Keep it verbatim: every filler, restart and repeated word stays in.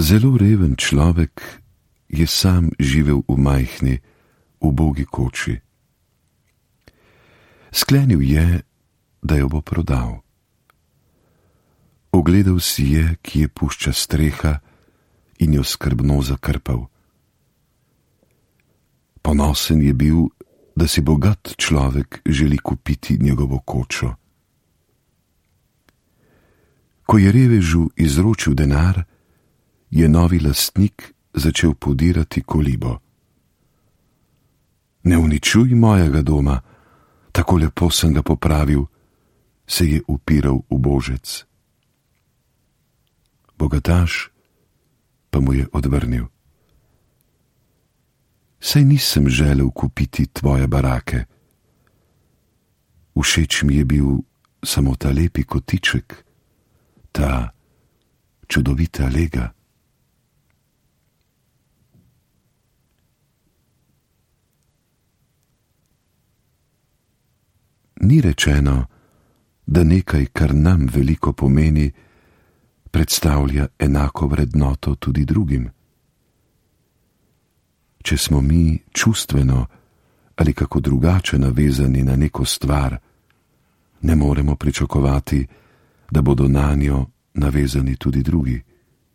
Zelo reven človek je sam živel v majhni, ubogi koči. Sklenil je, da jo bo prodal. Ogledal si je, kje pušča streha, in jo skrbno zakrpal. Ponosen je bil, da si bogat človek želi kupiti njegovo kočo. Ko je revežu izročil denar, je novi lastnik začel podirati kolibo. Ne uničuj mojega doma, tako lepo sem ga popravil, se je upiral ubožec. Bogataš pa mu je odvrnil. Saj nisem želel kupiti tvoje barake. Všeč mi je bil samo ta lepi kotiček, ta čudovita lega. Ni rečeno, da nekaj, kar nam veliko pomeni, predstavlja enako vrednoto tudi drugim. Če smo mi čustveno ali kako drugače navezani na neko stvar, ne moremo pričakovati, da bodo nanjo navezani tudi drugi.